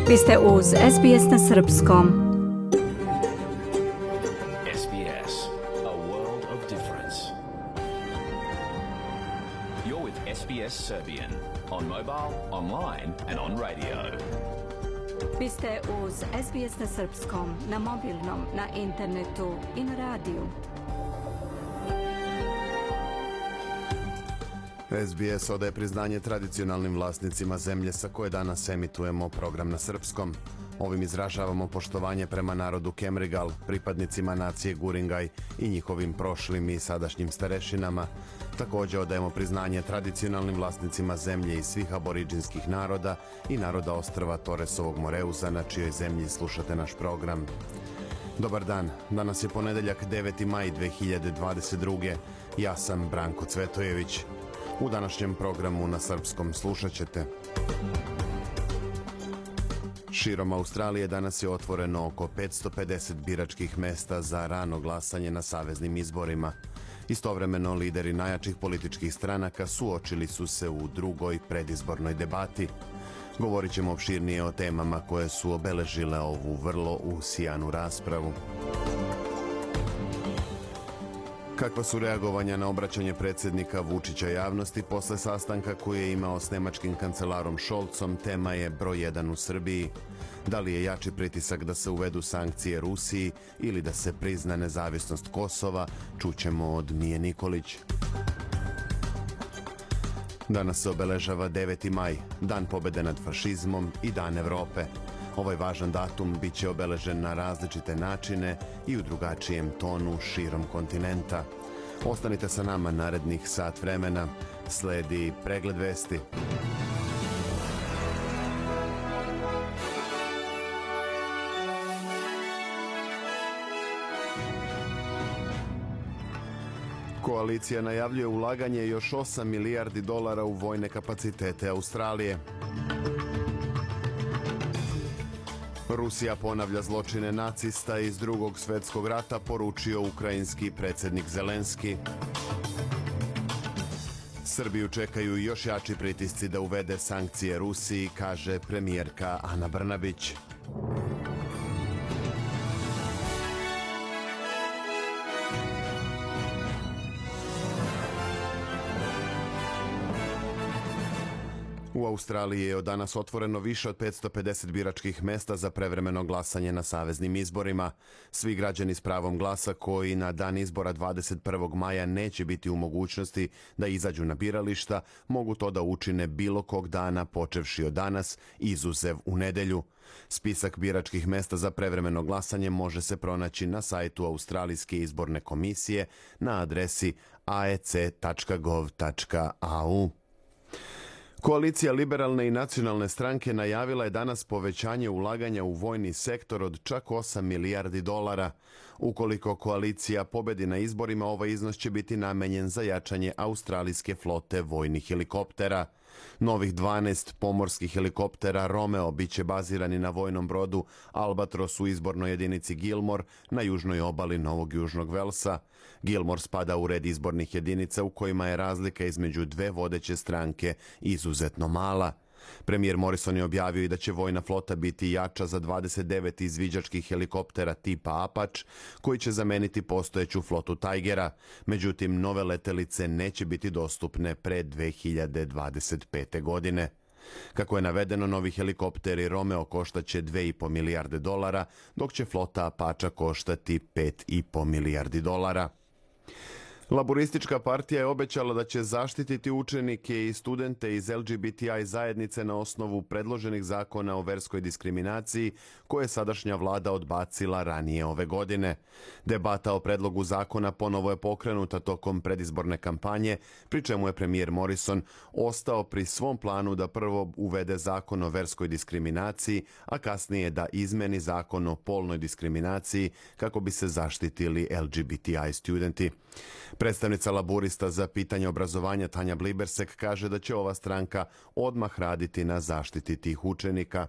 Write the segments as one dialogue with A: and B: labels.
A: Vi ste uz SBS na srpskom.
B: SBS, a world of difference. You're with SBS Serbian on mobile, online and on radio.
A: Vi ste uz SBS na srpskom, na mobilnom, na internetu i na radiju.
C: SBS odaje priznanje tradicionalnim vlasnicima zemlje sa koje danas emitujemo program na srpskom. Ovim izražavamo poštovanje prema narodu Kemrigal, pripadnicima nacije Guringaj i njihovim prošlim i sadašnjim starešinama. Također odajemo priznanje tradicionalnim vlasnicima zemlje i svih aboriđinskih naroda i naroda ostrva Toresovog Moreuza, na čijoj zemlji slušate naš program. Dobar dan, danas je ponedeljak 9. maj 2022. Ja sam Branko Cvetojević. U današnjem programu na srpskom slušat ćete. Širom Australije danas je otvoreno oko 550 biračkih mesta za rano glasanje na saveznim izborima. Istovremeno, lideri najjačih političkih stranaka suočili su se u drugoj predizbornoj debati. Govorit ćemo opširnije o temama koje su obeležile ovu vrlo usijanu raspravu. Kakva su reagovanja na obraćanje predsjednika Vučića javnosti posle sastanka koji je imao s nemačkim kancelarom Scholzom, tema je broj 1 u Srbiji. Da li je jači pritisak da se uvedu sankcije Rusiji ili da se prizna nezavisnost Kosova, čućemo od Mije Nikolić. Danas se obeležava 9. maj, Dan pobede nad fašizmom i Dan Evrope. Ovaj važan datum bit će obeležen na različite načine i u drugačijem tonu širom kontinenta. Ostanite sa nama narednih sat vremena. Sledi pregled vesti. Koalicija najavljuje ulaganje još 8 milijardi dolara u vojne kapacitete Australije. Rusija ponavlja zločine nacista iz Drugog svjetskog rata, poručio ukrajinski predsjednik Zelenski. Srbiju čekaju još jači pritisci da uvede sankcije Rusiji, kaže premijerka Ana Brnabić. U Australiji je od danas otvoreno više od 550 biračkih mesta za prevremeno glasanje na saveznim izborima. Svi građani s pravom glasa koji na dan izbora 21. maja neće biti u mogućnosti da izađu na birališta, mogu to da učine bilo kog dana počevši od danas, izuzev u nedelju. Spisak biračkih mesta za prevremeno glasanje može se pronaći na sajtu Australijske izborne komisije na adresi aec.gov.au. Koalicija Liberalne i nacionalne stranke najavila je danas povećanje ulaganja u vojni sektor od čak 8 milijardi dolara. Ukoliko koalicija pobedi na izborima, ovaj iznos će biti namenjen za jačanje australijske flote vojnih helikoptera. Novih 12 pomorskih helikoptera Romeo biće bazirani na vojnom brodu Albatros u izbornoj jedinici Gilmore na južnoj obali Novog Južnog Velsa. Gilmore spada u red izbornih jedinica u kojima je razlika između dve vodeće stranke izuzetno mala. Premijer Morrison je objavio i da će vojna flota biti jača za 29 izviđačkih helikoptera tipa Apache, koji će zameniti postojeću flotu Tigera. Međutim, nove letelice neće biti dostupne pre 2025. godine. Kako je navedeno, novi helikopteri Romeo koštaće 2,5 milijarde dolara, dok će flota Apache koštati 5,5 milijardi dolara. Laboristička partija je obećala da će zaštititi učenike i studente iz LGBTI zajednice na osnovu predloženih zakona o verskoj diskriminaciji koje je sadašnja vlada odbacila ranije ove godine. Debata o predlogu zakona ponovo je pokrenuta tokom predizborne kampanje, pri čemu je premijer Morrison ostao pri svom planu da prvo uvede zakon o verskoj diskriminaciji, a kasnije da izmeni zakon o polnoj diskriminaciji kako bi se zaštitili LGBTI studenti. Predstavnica laburista za pitanje obrazovanja Tanja Blibersek kaže da će ova stranka odmah raditi na zaštiti tih učenika.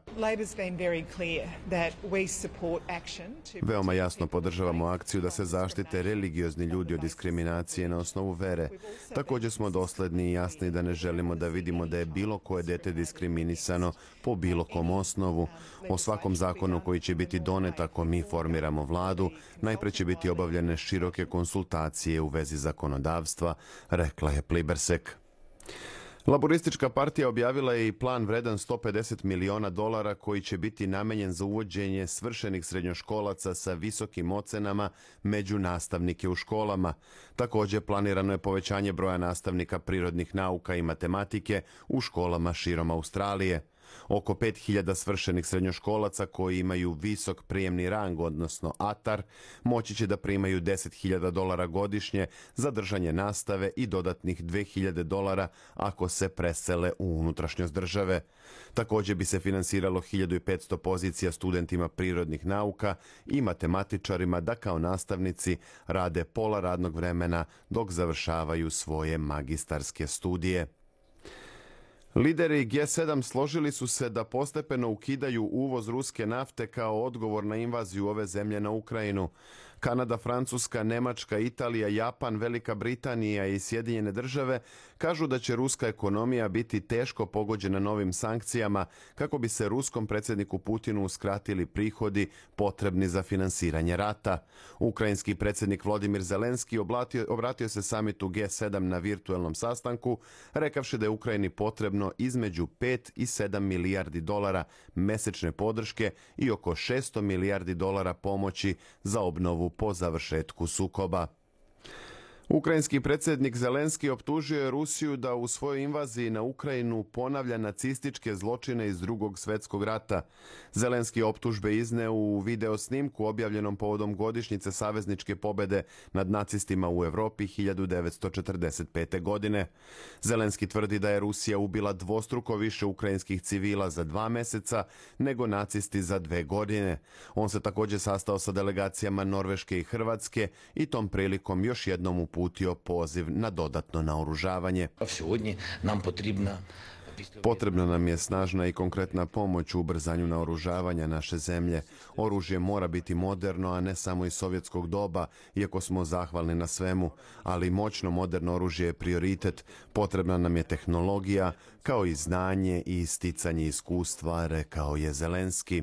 C: Veoma jasno podržavamo akciju da se zaštite religiozni ljudi od diskriminacije na osnovu vere. Također smo dosledni i jasni da ne želimo da vidimo da je bilo koje dete diskriminisano po bilo kom osnovu. O svakom zakonu koji će biti donet ako mi formiramo vladu, najpre će biti obavljene široke konsultacije u vezi zakonodavstva, rekla je Plibersek. Laboristička partija objavila je i plan vredan $150 miliona koji će biti namenjen za uvođenje svršenih srednjoškolaca sa visokim ocenama među nastavnike u školama. Također planirano je povećanje broja nastavnika prirodnih nauka i matematike u školama širom Australije. Oko 5.000 svršenih srednjoškolaca koji imaju visok prijemni rang, odnosno ATAR, moći će da primaju $10.000 godišnje za držanje nastave i dodatnih $2.000 ako se presele u unutrašnjost države. Također bi se finansiralo 1.500 pozicija studentima prirodnih nauka i matematičarima da kao nastavnici rade pola radnog vremena dok završavaju svoje magistarske studije. Lideri G7 složili su se da postepeno ukidaju uvoz ruske nafte kao odgovor na invaziju ove zemlje na Ukrajinu. Kanada, Francuska, Nemačka, Italija, Japan, Velika Britanija i Sjedinjene države kažu da će ruska ekonomija biti teško pogođena novim sankcijama kako bi se ruskom predsjedniku Putinu uskratili prihodi potrebni za finansiranje rata. Ukrajinski predsjednik Volodymyr Zelenski obratio se samitu G7 na virtuelnom sastanku, rekavši da je Ukrajini potrebno između 5 i 7 milijardi dolara mesečne podrške i oko 600 milijardi dolara pomoći za obnovu po završetku sukoba. Ukrajinski predsjednik Zelenski optužio je Rusiju da u svojoj invaziji na Ukrajinu ponavlja nacističke zločine iz Drugog svjetskog rata. Zelenski optužbe izneo u video snimku objavljenom povodom godišnjice savezničke pobjede nad nacistima u Europi 1945. godine. Zelenski tvrdi da je Rusija ubila dvostruko više ukrajinskih civila za 2 mjeseca nego nacisti za 2 godine. On se također sastao sa delegacijama Norveške i Hrvatske i tom prilikom još jednom uputio poziv na dodatno naoružavanje. Potrebna nam je snažna i konkretna pomoć u ubrzanju naoružavanja naše zemlje. Oružje mora biti moderno, a ne samo iz sovjetskog doba, iako smo zahvalni na svemu, ali moćno moderno oružje je prioritet. Potrebna nam je tehnologija, kao i znanje i sticanje iskustva, rekao je Zelenski.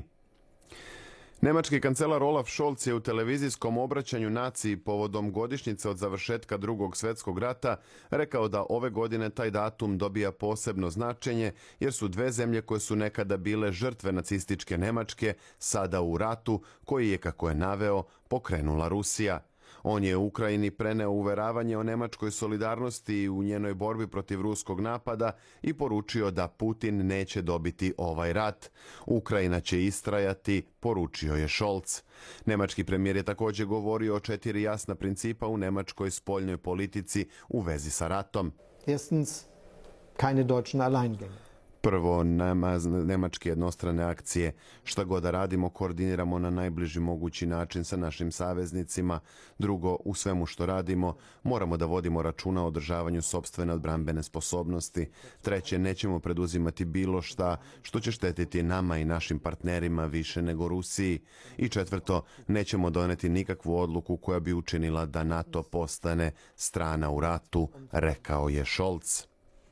C: Nemački kancelar Olaf Scholz je u televizijskom obraćanju naciji povodom godišnjice od završetka Drugog svjetskog rata rekao da ove godine taj datum dobija posebno značenje jer su 2 zemlje koje su nekada bile žrtve nacističke Nemačke sada u ratu koji je, kako je naveo, pokrenula Rusija. On je u Ukrajini preneo uveravanje o nemačkoj solidarnosti u njenoj borbi protiv ruskog napada i poručio da Putin neće dobiti ovaj rat. Ukrajina će istrajati, poručio je Scholz. Nemački premijer je također govorio o 4 jasna principa u nemačkoj spoljnoj politici u vezi sa ratom.
D: Erstens, keine deutschen Alleingänge.
C: Prvo, nemačke jednostrane akcije. Šta god da radimo, koordiniramo na najbliži mogući način sa našim saveznicima. Drugo, u svemu što radimo, moramo da vodimo računa o održavanju sopstvene odbrambene sposobnosti. Treće, nećemo preduzimati bilo šta što će štetiti nama i našim partnerima više nego Rusiji. I četvrto, nećemo doneti nikakvu odluku koja bi učinila da NATO postane strana u ratu, rekao je Scholz.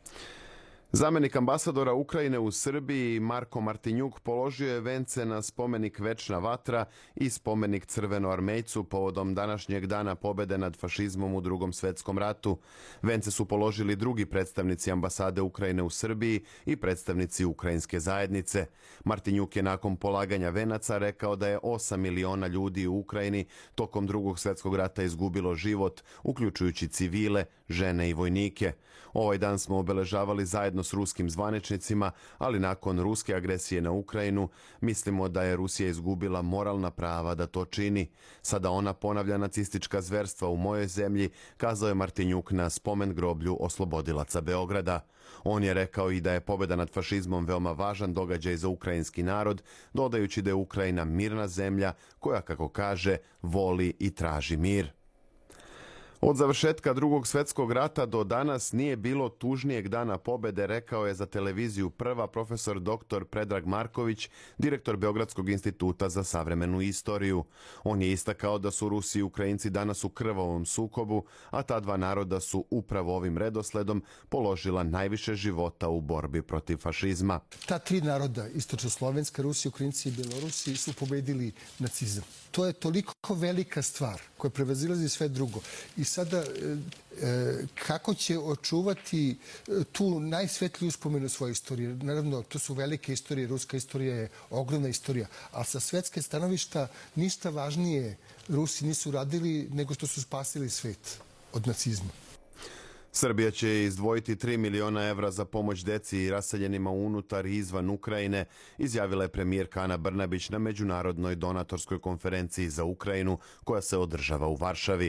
C: Zamjenik ambasadora Ukrajine u Srbiji Marko Martinjuk položio je vence na spomenik Večna vatra i spomenik Crvenoarmejcu povodom današnjeg dana pobjede nad fašizmom u Drugom svjetskom ratu. Vence su položili drugi predstavnici ambasade Ukrajine u Srbiji i predstavnici ukrajinske zajednice. Martinjuk je nakon polaganja venaca rekao da je 8 miliona ljudi u Ukrajini tokom Drugog svjetskog rata izgubilo život, uključujući civile, žene i vojnike. Ovaj dan smo obeležavali zajedno s ruskim zvaničnicima, ali nakon ruske agresije na Ukrajinu mislimo da je Rusija izgubila moralna prava da to čini. Sada ona ponavlja nacistička zverstva u mojoj zemlji, kazao je Martinjuk na spomen groblju oslobodilaca Beograda. On je rekao i da je pobjeda nad fašizmom veoma važan događaj za ukrajinski narod, dodajući da je Ukrajina mirna zemlja koja, kako kaže, voli i traži mir. Od završetka Drugog svjetskog rata do danas nije bilo tužnijeg dana pobjede, rekao je za televiziju Prva profesor dr. Predrag Marković, direktor Beogradskog instituta za savremenu istoriju. On je istakao da su Rusi i Ukrajinci danas u krvavom sukobu, a ta dva naroda su upravo ovim redosledom položila najviše života u borbi protiv fašizma.
E: Ta tri naroda, istočno-slovenska, Rusi, Ukrajinci i Belorusi, su pobedili nacizam. To je toliko velika stvar koja prevazilazi sve drugo. I sada kako će očuvati tu najsvetliju uspomenu svoje istorije? Naravno, to su velike istorije, ruska istorija je ogromna istorija, a sa svetske stanovišta ništa važnije Rusi nisu radili nego što su spasili svet od nacizma.
C: Srbija će izdvojiti 3 miliona evra za pomoć deci i raseljenima unutar i izvan Ukrajine, izjavila je premijerka Ana Brnabić na međunarodnoj donatorskoj konferenciji za Ukrajinu koja se održava u Varšavi.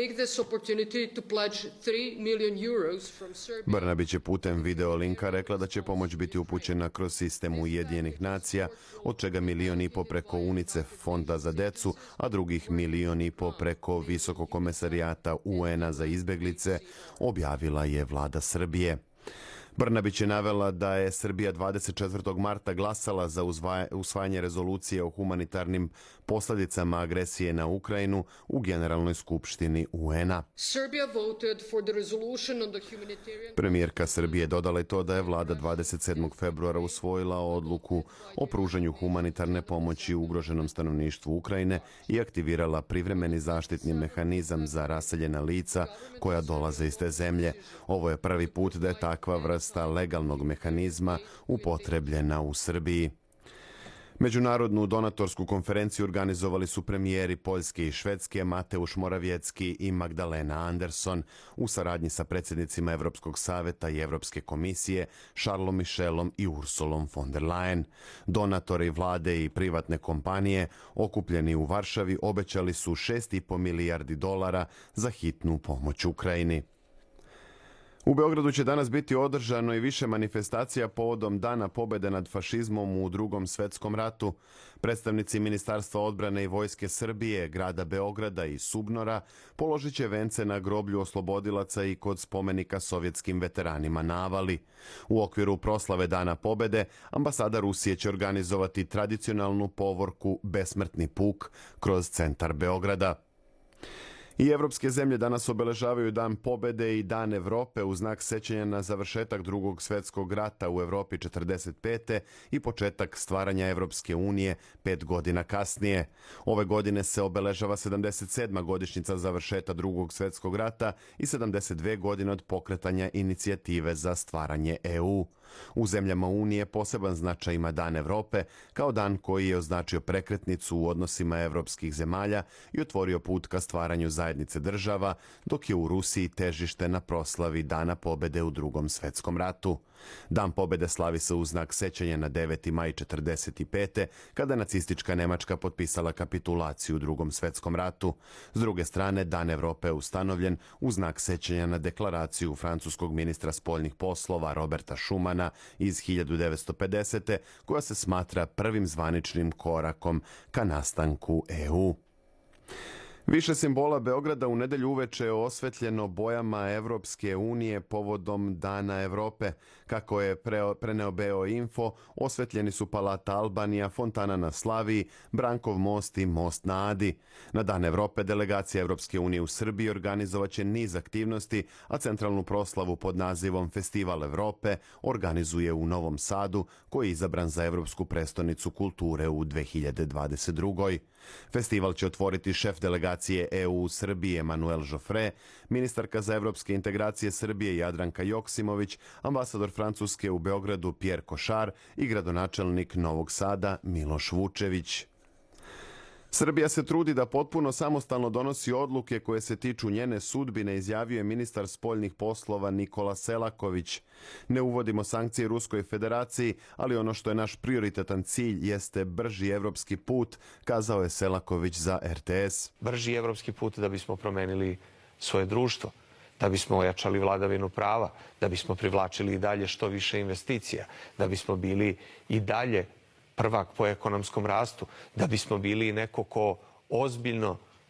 C: Brnabić je putem video linka rekla da će pomoć biti upućena kroz sistem Ujedinjenih nacija, od čega 1,5 miliona preko UNICEF fonda za decu, a drugih 1,5 miliona preko Visokog komesarijata UN-a za izbeglice, objavila je vlada Srbije. Brnabić je navela da je Srbija 24. marta glasala za usvajanje rezolucije o humanitarnim posljedicama agresije na Ukrajinu u Generalnoj skupštini UN-a. Premijerka Srbije dodala je to da je vlada 27. februara usvojila odluku o pružanju humanitarne pomoći ugroženom stanovništvu Ukrajine i aktivirala privremeni zaštitni mehanizam za raseljena lica koja dolaze iz te zemlje. Ovo je prvi put da je takva vrsta legalnog mehanizma upotrebljena u Srbiji. Međunarodnu donatorsku konferenciju organizovali su premijeri Poljske i Švedske Mateusz Morawiecki i Magdalena Andersson u saradnji sa predsjednicima Evropskog saveta i Evropske komisije Charlesom Michelom i Ursulom von der Leyen. Donatori vlade i privatne kompanije okupljeni u Varšavi obećali su $6,5 milijardi za hitnu pomoć Ukrajini. U Beogradu će danas biti održano i više manifestacija povodom Dana pobjede nad fašizmom u Drugom svjetskom ratu. Predstavnici Ministarstva odbrane i Vojske Srbije, grada Beograda i Subnora položit će vence na groblju oslobodilaca i kod spomenika sovjetskim veteranima na Avali. U okviru proslave Dana pobjede, ambasada Rusije će organizovati tradicionalnu povorku Besmrtni puk kroz centar Beograda. I evropske zemlje danas obeležavaju Dan pobjede i Dan Evrope u znak sećanja na završetak Drugog svjetskog rata u Evropi 45. i početak stvaranja Evropske unije 5 godina kasnije. Ove godine se obeležava 77. godišnjica završetka Drugog svjetskog rata i 72 godine od pokretanja inicijative za stvaranje EU. U zemljama Unije poseban značaj ima Dan Evrope kao dan koji je označio prekretnicu u odnosima evropskih zemalja i otvorio put ka stvaranju zajednice država, dok je u Rusiji težište na proslavi Dana pobjede u Drugom svjetskom ratu. Dan pobjede slavi se u znak sećanja na 9. maj 45. kada je nacistička Nemačka potpisala kapitulaciju u Drugom svjetskom ratu. S druge strane, Dan Evrope je ustanovljen u znak sećanja na deklaraciju francuskog ministra spoljnih poslova Roberta Schumana iz 1950. koja se smatra prvim zvaničnim korakom ka nastanku EU. Više simbola Beograda u nedelju uveče je osvetljeno bojama Evropske unije povodom Dana Evrope. Kako je preneo BO Info, osvetljeni su Palata Albanija, Fontana na Slaviji, Brankov most i Most na Adi. Na Dan Evrope delegacija Evropske unije u Srbiji organizovaće niz aktivnosti, a centralnu proslavu pod nazivom Festival Evrope organizuje u Novom Sadu, koji je izabran za Evropsku prestonicu kulture u 2022. Festival će otvoriti šef delegacije EU u Srbiji Emanuel Joffre, ministarka za evropske integracije Srbije Jadranka Joksimović, ambasador Francuske u Beogradu Pierre Košar i gradonačelnik Novog Sada Miloš Vučević. Srbija se trudi da potpuno samostalno donosi odluke koje se tiču njene sudbine, izjavio je ministar spoljnih poslova Nikola Selaković. Ne uvodimo sankcije Ruskoj federaciji, ali ono što je naš prioritetan cilj jeste brži evropski put, kazao je Selaković za RTS.
F: Brži evropski put da bismo promenili svoje društvo, da bismo ojačali vladavinu prava, da bismo privlačili i dalje što više investicija, da bismo bili i dalje prvak po ekonomskom rastu, da bismo bili neko ko ozbiljno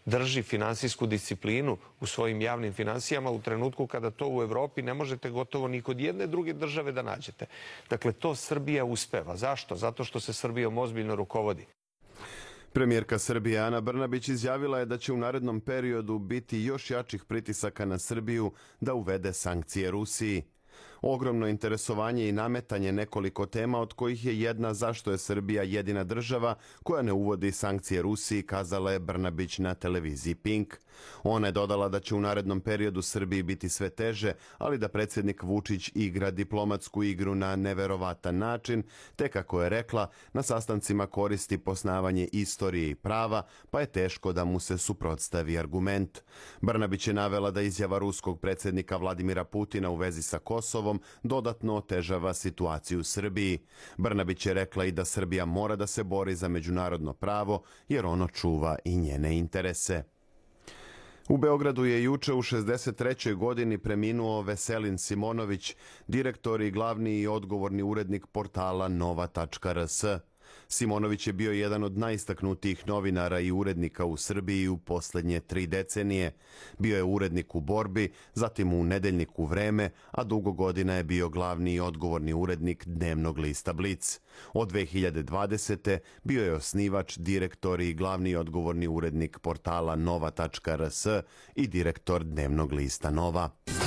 F: drži finansijsku disciplinu u svojim javnim finansijama u trenutku kada to u Evropi ne možete gotovo ni kod jedne druge države da nađete. Dakle, to Srbija uspeva. Zašto? Zato što se Srbijom ozbiljno rukovodi.
C: Premijerka Srbije Ana Brnabić izjavila je da će u narednom periodu biti još jačih pritisaka na Srbiju da uvede sankcije Rusiji. Ogromno interesovanje i nametanje nekoliko tema, od kojih je jedna zašto je Srbija jedina država koja ne uvodi sankcije Rusiji, kazala je Brnabić na televiziji Pink. Ona je dodala da će u narednom periodu Srbiji biti sve teže, ali da predsjednik Vučić igra diplomatsku igru na neverovatan način, te kako je rekla, na sastancima koristi poznavanje istorije i prava, pa je teško da mu se suprotstavi argument. Brnabić je navela da izjava ruskog predsjednika Vladimira Putina u vezi sa Kosovom dodatno otežava situaciju u Srbiji. Brnabić je rekla i da Srbija mora da se bori za međunarodno pravo, jer ono čuva i njene interese. U Beogradu je juče u 63. godini preminuo Veselin Simonović, direktor i glavni i odgovorni urednik portala Nova.rs. Simonović je bio jedan od najistaknutijih novinara i urednika u Srbiji u posljednje 3 decenije. Bio je urednik u Borbi, zatim u Nedeljniku Vreme, a dugo godina je bio glavni i odgovorni urednik dnevnog lista Blic. Od 2020. bio je osnivač, direktor i glavni i odgovorni urednik portala Nova.rs i direktor dnevnog lista Nova.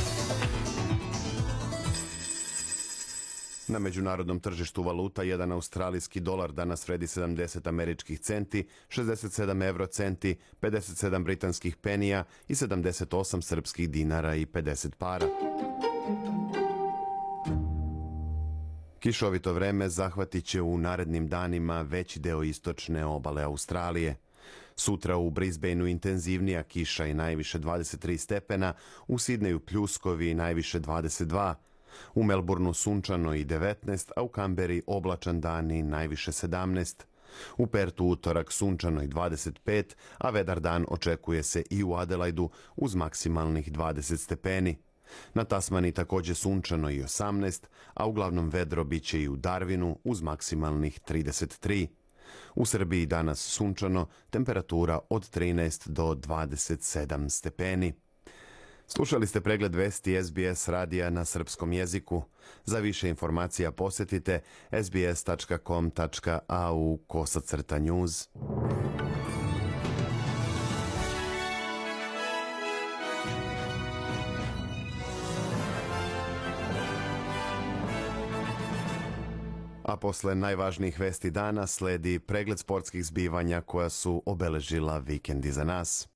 C: Na međunarodnom tržištu valuta jedan australijski dolar danas vredi 70 američkih centi, 67 eurocenti, 57 britanskih penija i 78 srpskih dinara i 50 para. Kišovito vreme zahvatit će u narednim danima veći deo istočne obale Australije. Sutra u Brisbaneu intenzivnija kiša i najviše 23 stepena, u Sidneju pljuskovi i najviše 22. U Melbourneu sunčano i 19, a u Kamberi oblačan dan i najviše 17. U Pertu utorak sunčano i 25, a vedar dan očekuje se i u Adelaidu uz maksimalnih 20 stepeni. Na Tasmani također sunčano i 18, a uglavnom vedro biće i u Darwinu uz maksimalnih 33. U Srbiji danas sunčano, temperatura od 13 do 27 stepeni. Slušali ste pregled vesti SBS radija na srpskom jeziku. Za više informacija posjetite sbs.com.au/news. A posle najvažnijih vesti dana sledi pregled sportskih zbivanja koja su obeležila vikend iza nas.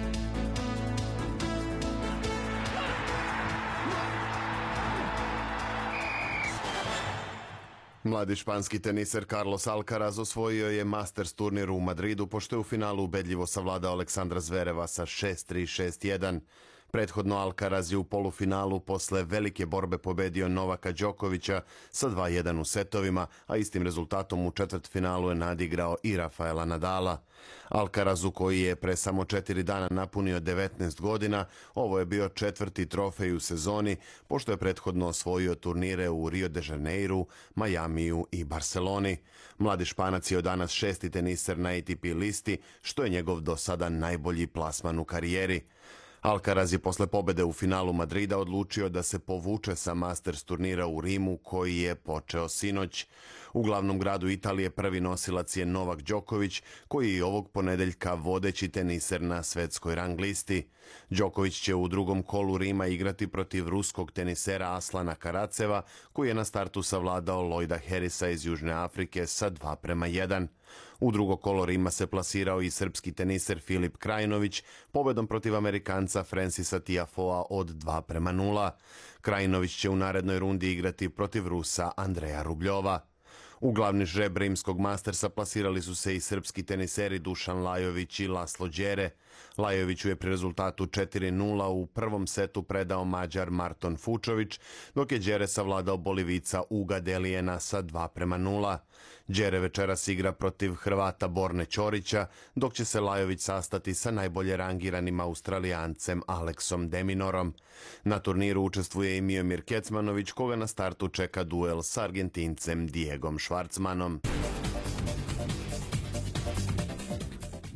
C: Mladi španski teniser Carlos Alcaraz osvojio je Masters turnir u Madridu, pošto je u finalu ubedljivo savladao Aleksandra Zvereva sa 6-3, 6-1. Prethodno Alcaraz je u polufinalu posle velike borbe pobedio Novaka Đokovića sa 2-1 u setovima, a istim rezultatom u četvrtfinalu je nadigrao i Rafaela Nadala. Alcarazu, koji je pre samo 4 dana napunio 19 godina, ovo je bio 4. trofej u sezoni, pošto je prethodno osvojio turnire u Rio de Janeiru, Majamiju i Barceloni. Mladi Španac je od danas 6. teniser na ATP listi, što je njegov do sada najbolji plasman u karijeri. Alcaraz je posle pobede u finalu Madrida odlučio da se povuče sa Masters turnira u Rimu, koji je počeo sinoć. U glavnom gradu Italije prvi nosilac je Novak Đoković, koji je ovog ponedeljka vodeći teniser na svetskoj rang listi. Đoković će u drugom kolu Rima igrati protiv ruskog tenisera Aslana Karaceva, koji je na startu savladao Lloyda Harrisa iz Južne Afrike sa 2:1. U drugo kolo Rima se plasirao i srpski teniser Filip Krajinović pobedom protiv Amerikanca Francisa Tiafoea od 2:0. Krajinović će u narednoj rundi igrati protiv Rusa Andreja Rubljova. U glavni žreb rimskog Mastersa plasirali su se i srpski teniseri Dušan Lajović i Laslo Đere. Lajoviću je pri rezultatu 4:0 u prvom setu predao Mađar Marton Fučović, dok je Đere savladao Bolivica Uga Delijena sa 2:0. Đere večeras igra protiv Hrvata Borne Ćorića, dok će se Lajović sastati sa najbolje rangiranim Australijancem Aleksom Deminorom. Na turniru učestvuje i Miomir Kecmanović, koga na startu čeka duel s Argentincem Diegom Švarcmanom.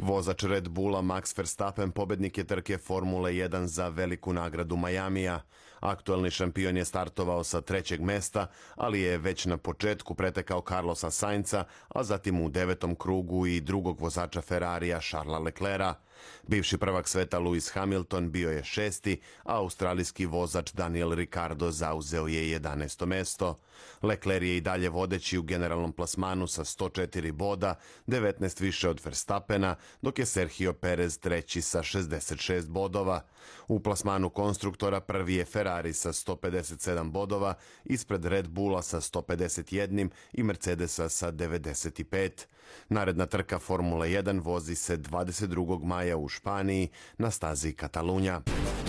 C: Vozač Red Bulla Max Verstappen pobednik je trke Formule 1 za veliku nagradu Majamija. Aktuelni šampion je startovao sa 3. mesta, ali je već na početku pretekao Carlosa Sainza, a zatim u 9. krugu i drugog vozača Ferrarija Charlesa Leclerca. Bivši prvak sveta Lewis Hamilton bio je 6. a australijski vozač Daniel Ricciardo zauzeo je 11. mesto. Leclerc je i dalje vodeći u generalnom plasmanu sa 104 boda, 19 više od Verstappena, dok je Sergio Perez treći sa 66 bodova. U plasmanu konstruktora prvi je Ferrari sa 157 bodova, ispred Red Bulla sa 151 i Mercedesa sa 95. Naredna trka Formula 1 vozi se 22. maja u Španiji na stazi Katalunja.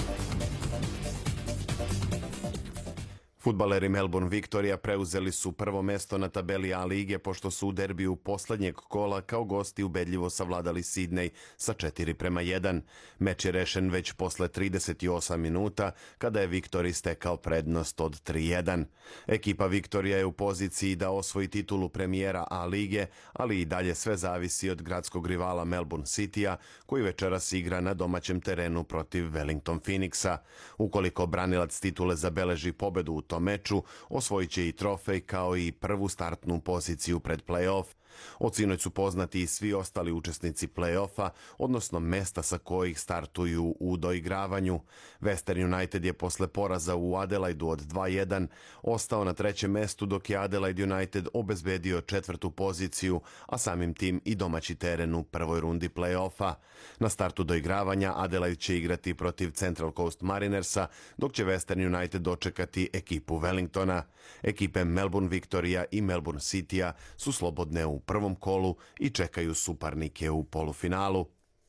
C: Fudbaleri Melbourne Victoria preuzeli su prvo mesto na tabeli A lige pošto su u derbiju poslednjeg kola kao gosti ubedljivo savladali Sidney sa 4:1. Meč je rešen već posle 38 minuta kada je Victoria stekao prednost od 3:1. Ekipa Victoria je u poziciji da osvoji titulu premijera A lige, ali i dalje sve zavisi od gradskog rivala Melbourne Citya koji večeras igra na domaćem terenu protiv Wellington Phoenixa. Ukoliko branilac titule zabeleži pobedu u tom meču, osvojit će i trofej kao i prvu startnu poziciju pred play-off. Od sinoć su poznati i svi ostali učesnici play-offa, odnosno mesta sa kojih startuju u doigravanju. Western United je posle poraza u Adelaidu od 2:1 ostao na 3. mestu, dok je Adelaide United obezbedio 4. poziciju, a samim tim i domaći teren u prvoj rundi play-offa. Na startu doigravanja Adelaide će igrati protiv Central Coast Marinersa, dok će Western United dočekati ekipu Wellingtona. Ekipe Melbourne Victoria i Melbourne Citya su slobodne u prvom kolu i čekaju suparnike u polufinalu.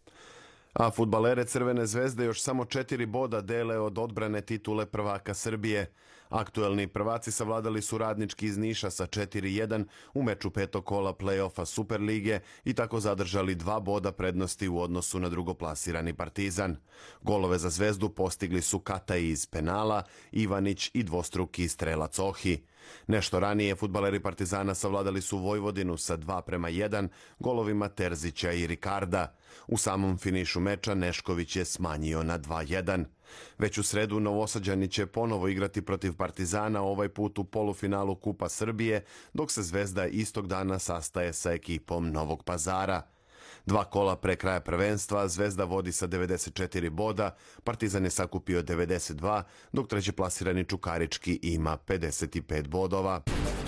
C: A fudbalere Crvene zvezde još samo 4 boda dele od odbrane titule prvaka Srbije. Aktuelni prvaci savladali su Radnički iz Niša sa 4:1 u meču 5. kola play-offa Superlige i tako zadržali 2 boda prednosti u odnosu na drugoplasirani Partizan. Golove za Zvezdu postigli su Kataj iz penala, Ivanić i dvostruki strelac Ohi. Nešto ranije fudbaleri Partizana savladali su Vojvodinu sa 2:1 golovima Terzića i Ricarda. U samom finišu meča Nešković je smanjio na 2:1. Već u sredu Novosađani će ponovo igrati protiv Partizana, ovaj put u polufinalu Kupa Srbije, dok se Zvezda istog dana sastaje sa ekipom Novog Pazara. 2 kola pre kraja prvenstva Zvezda vodi sa 94 boda, Partizan je sakupio 92, dok trećeplasirani Čukarički ima 55 bodova.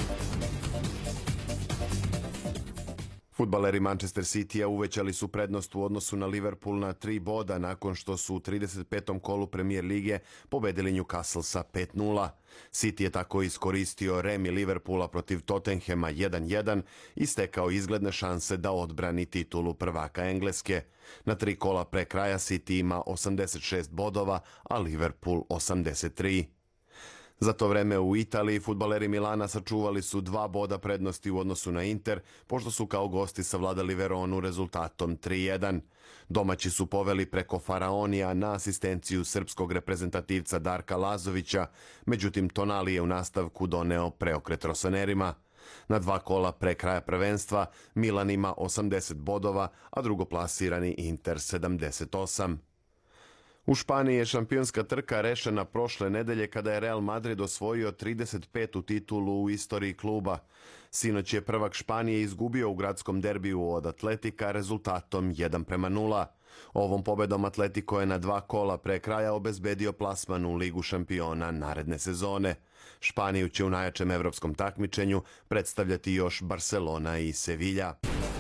C: Fudbaleri Manchester Citya uvećali su prednost u odnosu na Liverpool na 3 boda nakon što su u 35. kolu Premier lige pobedili Newcastle sa 5:0. City je tako iskoristio remi Liverpoola protiv Tottenhama 1:1 i stekao izgledne šanse da odbrani titulu prvaka Engleske. Na 3 kola pre kraja City ima 86 bodova, a Liverpool 83. Za to vreme u Italiji fudbaleri Milana sačuvali su 2 boda prednosti u odnosu na Inter, pošto su kao gosti savladali Veronu rezultatom 3:1. Domaći su poveli preko Faraonija na asistenciju srpskog reprezentativca Darka Lazovića, međutim Tonali je u nastavku doneo preokret Rosanerima. Na 2 kola pre kraja prvenstva Milan ima 80 bodova, a drugoplasirani Inter 78. U Španiji je šampionska trka rešena prošle nedelje kada je Real Madrid osvojio 35. titulu u istoriji kluba. Sinoć je prvak Španije izgubio u gradskom derbiju od Atletika rezultatom 1:0. Ovom pobedom Atletico je na 2 kola pre kraja obezbedio plasman u Ligu šampiona naredne sezone. Španiju će u najjačem evropskom takmičenju predstavljati još Barcelona i Sevilla.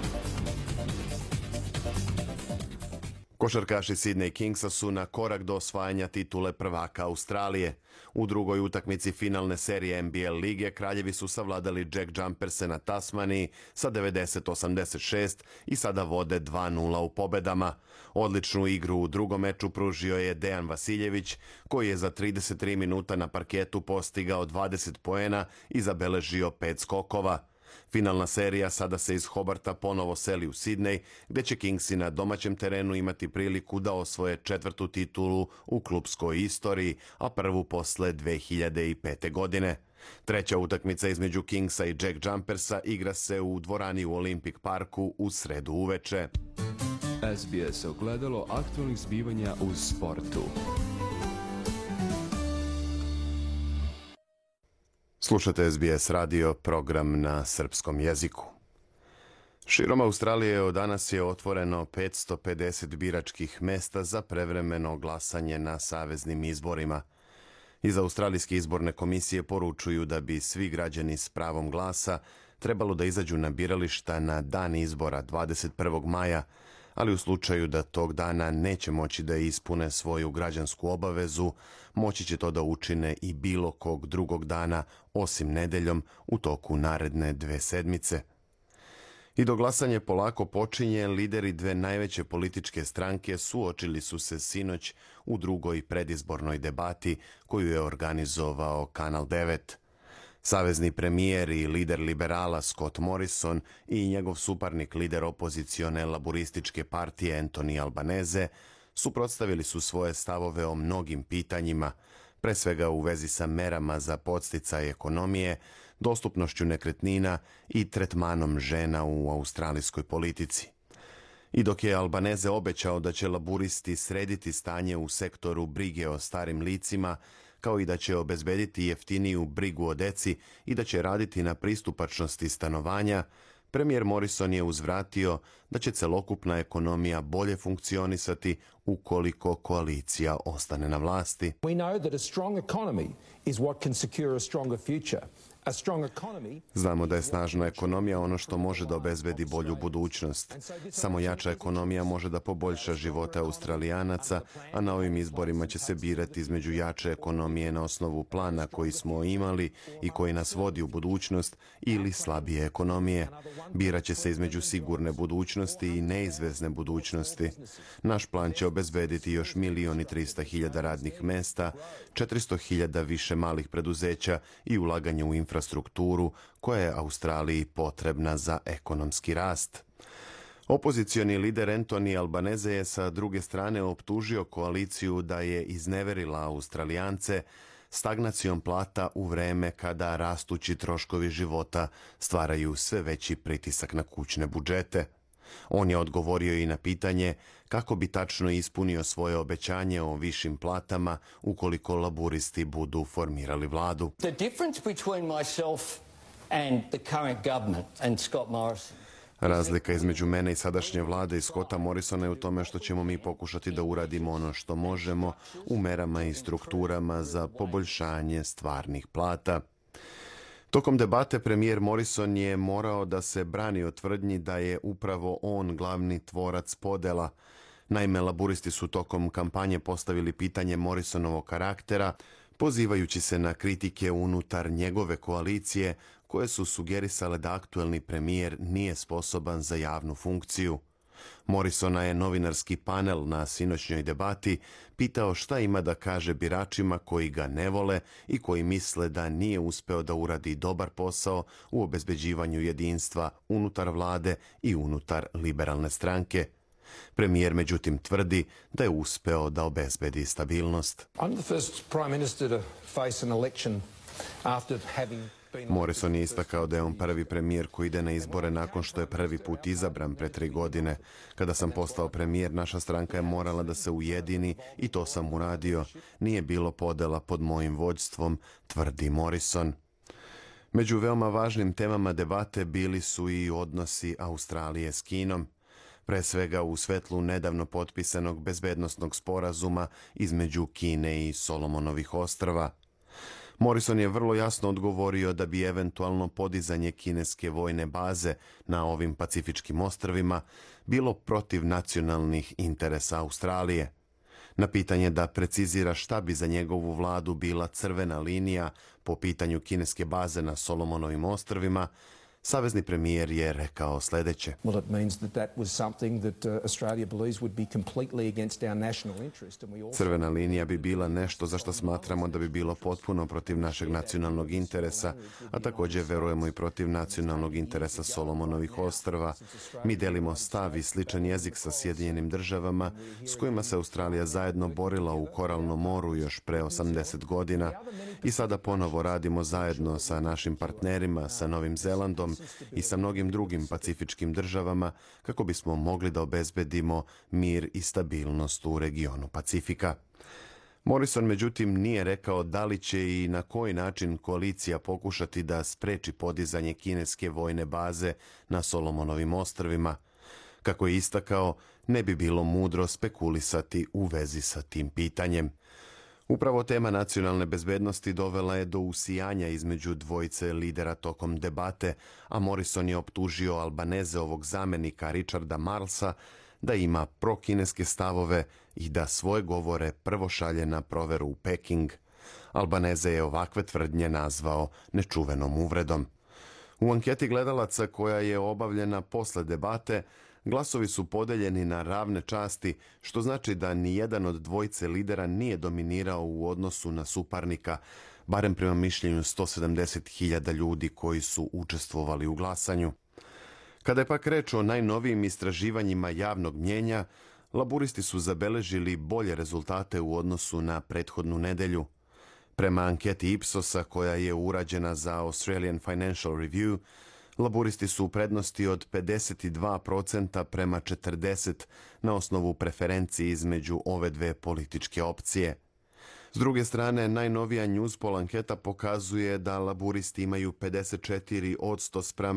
C: Košarkaši Sydney Kingsa su na korak do osvajanja titule prvaka Australije. U drugoj utakmici finalne serije NBL lige kraljevi su savladali Jack Jumperse na Tasmaniji sa 90-86 i sada vode 2:0 u pobedama. Odličnu igru u drugom meču pružio je Dejan Vasiljević, koji je za 33 minuta na parketu postigao 20 poena i zabeležio 5 skokova. Finalna serija sada se iz Hobarta ponovo seli u Sidney, gde će Kingsi na domaćem terenu imati priliku da osvoje 4. titulu u klubskoj istoriji, a prvu posle 2005. godine. Treća utakmica između Kingsa i Jack Jumpersa igra se u dvorani u Olympic Parku u sredu uveče.
G: SBS ogledalo aktualnih zbivanja u sportu.
C: Slušate SBS radio, program na srpskom jeziku. Širom Australije od danas je otvoreno 550 biračkih mesta za prevremeno glasanje na saveznim izborima. Iz Australijske izborne komisije poručuju da bi svi građani s pravom glasa trebalo da izađu na birališta na dan izbora 21. maja, ali u slučaju da tog dana neće moći da ispune svoju građansku obavezu, moći će to da učine i bilo kog drugog dana, osim nedeljom, u toku naredne 2 sedmice. I dok glasanje polako počinje, lideri dve najveće političke stranke suočili su se sinoć u drugoj predizbornoj debati koju je organizovao Kanal 9. Savezni premijer i lider liberala Scott Morrison i njegov suparnik, lider opozicione laburističke partije Anthony Albanese, suprotstavili su svoje stavove o mnogim pitanjima, pre svega u vezi sa merama za podsticaj ekonomije, dostupnošću nekretnina i tretmanom žena u australijskoj politici. I dok je Albanese obećao da će laburisti srediti stanje u sektoru brige o starim licima, kao i da će obezbediti jeftiniju brigu o deci i da će raditi na pristupačnosti stanovanja, premijer Morrison je uzvratio da će celokupna ekonomija bolje funkcionisati ukoliko koalicija ostane na vlasti.
H: We know that a strong economy is what can secure a stronger future.
C: Znamo da je snažna ekonomija ono što može da obezbedi bolju budućnost. Samo jača ekonomija može da poboljša živote Australijanaca, a na ovim izborima će se birati između jače ekonomije na osnovu plana koji smo imali i koji nas vodi u budućnost ili slabije ekonomije. Birat će se između sigurne budućnosti i neizvesne budućnosti. Naš plan će obezbediti još 1.300.000 radnih mesta, 400.000 više malih preduzeća i ulaganje u infrastrukturu koja je Australiji potrebna za ekonomski rast. Opozicioni lider Anthony Albanese je sa druge strane optužio koaliciju da je izneverila Australijance stagnacijom plata u vreme kada rastući troškovi života stvaraju sve veći pritisak na kućne budžete. On je odgovorio i na pitanje kako bi tačno ispunio svoje obećanje o višim platama ukoliko laburisti budu formirali vladu.
I: The difference between myself and the current government and Scott Morrison.
C: Razlika između mene i sadašnje vlade i Scotta Morrisona je u tome što ćemo mi pokušati da uradimo ono što možemo u merama i strukturama za poboljšanje stvarnih plata. Tokom debate premijer Morrison je morao da se brani od tvrdnji da je upravo on glavni tvorac podela. Naime, laburisti su tokom kampanje postavili pitanje Morrisonovog karaktera, pozivajući se na kritike unutar njegove koalicije koje su sugerisale da aktuelni premijer nije sposoban za javnu funkciju. Morrisona je novinarski panel na sinoćnjoj debati pitao šta ima da kaže biračima koji ga ne vole i koji misle da nije uspeo da uradi dobar posao u obezbeđivanju jedinstva unutar vlade i unutar liberalne stranke. Premijer međutim tvrdi da je uspeo da obezbedi stabilnost. Morrison je istakao da je on prvi premijer koji ide na izbore nakon što je prvi put izabran pre 3 godine. Kada sam postao premijer, naša stranka je morala da se ujedini i to sam uradio. Nije bilo podela pod mojim vođstvom, tvrdi Morrison. Među veoma važnim temama debate bili su i odnosi Australije s Kinom. Pre svega u svetlu nedavno potpisanog bezbednosnog sporazuma između Kine i Solomonovih ostrva. Morrison je vrlo jasno odgovorio da bi eventualno podizanje kineske vojne baze na ovim pacifičkim ostrvima bilo protiv nacionalnih interesa Australije. Na pitanje da precizira šta bi za njegovu vladu bila crvena linija po pitanju kineske baze na Solomonovim ostrvima, savezni premijer je rekao sljedeće. Crvena linija bi bila nešto za što smatramo da bi bilo potpuno protiv našeg nacionalnog interesa, a također verujemo i protiv nacionalnog interesa Solomonovih ostrva. Mi delimo stav i sličan jezik sa Sjedinjenim državama s kojima se Australija zajedno borila u Koralnom moru još pre 80 godina i sada ponovo radimo zajedno sa našim partnerima, sa Novim Zelandom Gvineom i sa mnogim drugim pacifičkim državama kako bismo mogli da obezbedimo mir i stabilnost u regionu Pacifika. Morrison, međutim, nije rekao da li će i na koji način koalicija pokušati da spreči podizanje kineske vojne baze na Solomonovim ostrvima. Kako je istakao, ne bi bilo mudro spekulisati u vezi sa tim pitanjem. Upravo tema nacionalne bezbednosti dovela je do usijanja između dvojice lidera tokom debate, a Morrison je optužio Albanezeovog zamenika Richarda Marlsa da ima prokineske stavove i da svoje govore prvo šalje na proveru u Peking. Albaneze je ovakve tvrdnje nazvao nečuvenom uvredom. U anketi gledalaca koja je obavljena posle debate, glasovi su podeljeni na ravne časti, što znači da ni jedan od dvojice lidera nije dominirao u odnosu na suparnika, barem prema mišljenju 170.000 ljudi koji su učestvovali u glasanju. Kada je pak reč o najnovijim istraživanjima javnog mnjenja, laburisti su zabeležili bolje rezultate u odnosu na prethodnu nedelju. Prema anketi Ipsosa koja je urađena za Australian Financial Review, laburisti su u prednosti od 52% prema 40% na osnovu preferencije između ove dve političke opcije. S druge strane, najnovija Newspoll anketa pokazuje da laburisti imaju 54% spram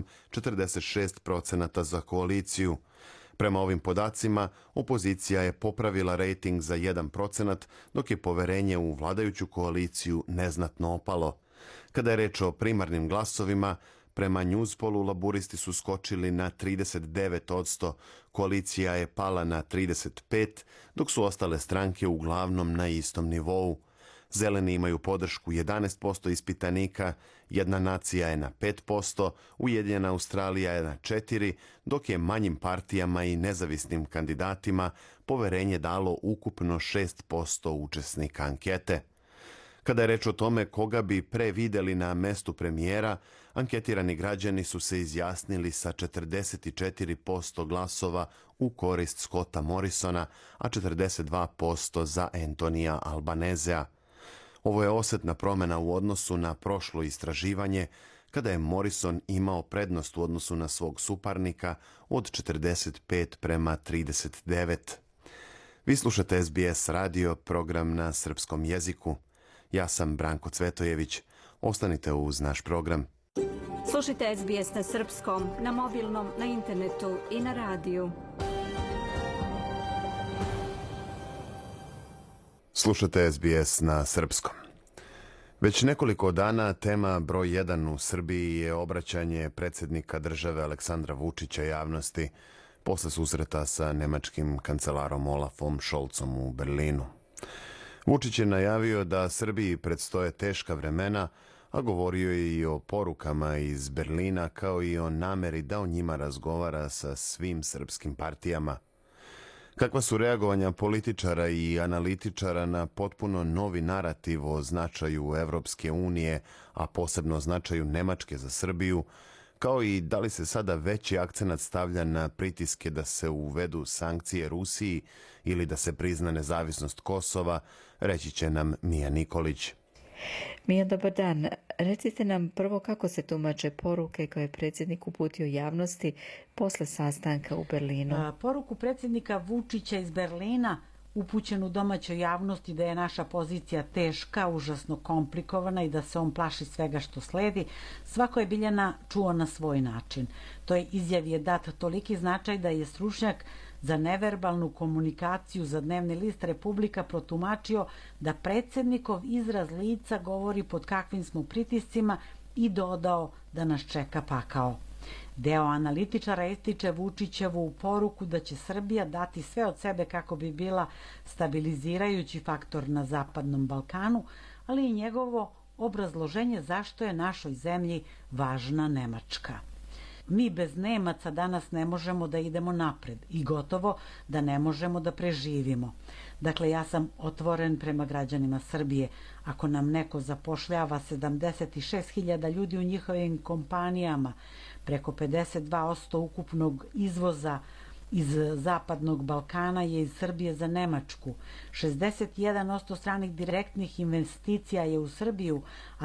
C: 46% za koaliciju. Prema ovim podacima, opozicija je popravila rejting za 1%, dok je poverenje u vladajuću koaliciju neznatno opalo. Kada je reč o primarnim glasovima, prema Newspollu laburisti su skočili na 39%, koalicija je pala na 35%, dok su ostale stranke uglavnom na istom nivou. Zeleni imaju podršku 11% ispitanika, Jedna nacija je na 5%, Ujedinjena Australija je na 4%, dok je manjim partijama i nezavisnim kandidatima poverenje dalo ukupno 6% učesnika ankete. Kada je reč o tome koga bi pre videli na mestu premijera, anketirani građani su se izjasnili sa 44% glasova u korist Scotta Morrisona, a 42% za Antonija Albanezea. Ovo je osetna promjena u odnosu na prošlo istraživanje, kada je Morrison imao prednost u odnosu na svog suparnika od 45:39. Vi slušate SBS radio, program na srpskom jeziku. Ja sam Branko Cvetojević. Ostanite uz naš program.
A: Slušajte SBS na srpskom, na mobilnom, na internetu i na radiju.
C: Slušate SBS na srpskom. Već nekoliko dana tema broj 1 u Srbiji je obraćanje predsjednika države Aleksandra Vučića javnosti posle susreta sa nemačkim kancelarom Olafom Scholzom u Berlinu. Vučić je najavio da Srbiji predstoje teška vremena, a govorio je i o porukama iz Berlina kao i o nameri da o njima razgovara sa svim srpskim partijama. Kakva su reagovanja političara i analitičara na potpuno novi narativ o značaju Evropske unije, a posebno značaju Nemačke za Srbiju, kao i da li se sada veći akcenat stavlja na pritiske da se uvedu sankcije Rusiji ili da se prizna nezavisnost Kosova, reći će nam Mija Nikolić.
J: Mija, dobar dan. Recite nam prvo kako se tumače poruke koje je predsjednik uputio javnosti posle sastanka u Berlinu.
K: Poruku predsjednika Vučića iz Berlina upućenu domaćoj javnosti da je naša pozicija teška, užasno komplikovana i da se on plaši svega što sledi, svako je Biljana čuo na svoj način. To je izjav je dat toliki značaj da je stručnjak za neverbalnu komunikaciju za dnevni list Republika protumačio da predsjednikov izraz lica govori pod kakvim smo pritiscima i dodao da nas čeka pakao. Deo analitičara ističe Vučićevu poruku da će Srbija dati sve od sebe kako bi bila stabilizirajući faktor na Zapadnom Balkanu, ali i njegovo obrazloženje zašto je našoj zemlji važna Nemačka. Mi bez Nemaca danas ne možemo da idemo napred i gotovo da ne možemo da preživimo. Dakle, ja sam otvoren prema građanima Srbije. Ako nam neko zapošljava 76.000 ljudi u njihovim kompanijama, preko 52% ukupnog izvoza iz Zapadnog Balkana je iz Srbije za Nemačku. 61% stranih direktnih investicija je u Srbiju, a